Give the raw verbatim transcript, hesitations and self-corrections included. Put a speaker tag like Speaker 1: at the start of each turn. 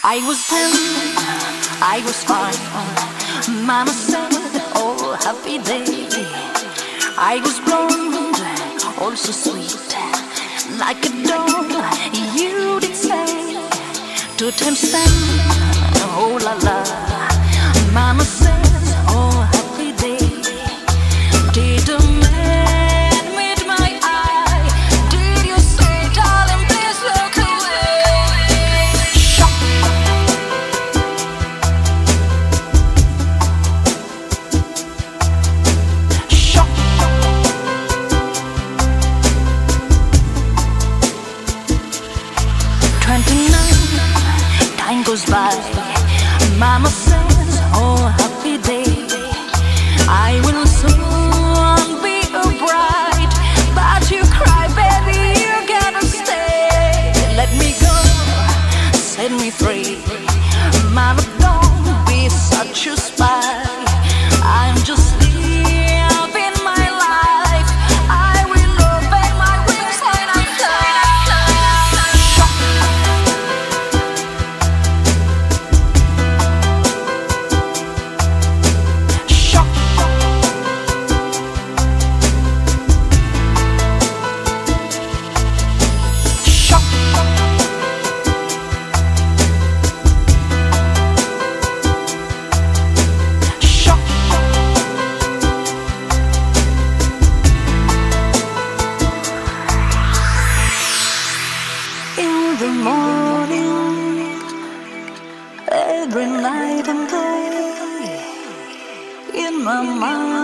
Speaker 1: I was ten, I was fine. Mama said, oh, happy day. I was blonde, also sweet, like a dog, you did say. Two times ten, oh la la. Mama says, oh, happy day. Did a man meet my eye? Did you say, darling, please look away? Shock. Shock. Twenty-nine, time goes by. Mama says, oh, happy day. I will soon be a bride, but you cry, baby, you gotta stay. Let me go, set me free. Mama, don't be such a spy. I'm just living my life. I will open my wings and I fly. Shock. Shock. Shock. In the morning, every night and day, in my mind.